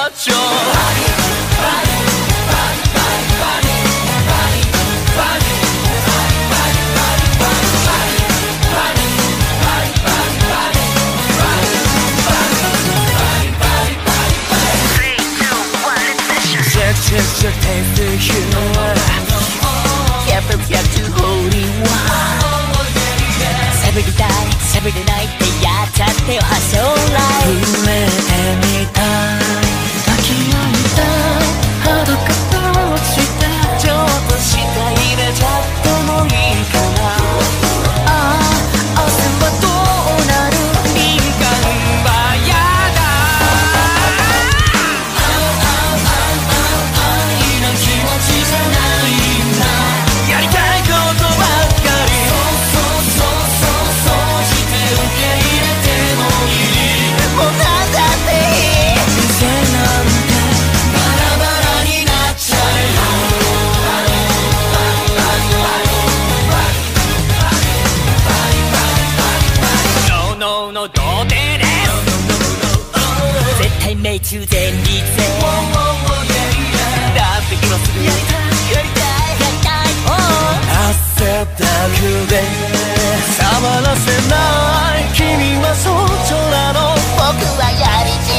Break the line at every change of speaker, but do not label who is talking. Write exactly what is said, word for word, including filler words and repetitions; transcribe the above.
ちょJust a taste of you Never get to holy one 喋りたい喋れないってやっちゃってよ発想ライフ触れてみたい抱き合いたい肌から落ちてちょっと舌入れちゃってもいいかなああ明日はどうなる敏感はやだやりたいことばっかりそうそうそうそうして受け入れてもいいもうなんだっていい癖なんてバラバラになっちゃえよ No no no 童貞です絶対命中全力でラップ今すぐやりたいやりたい汗だくで触らせない君はそっちなの僕はやりたい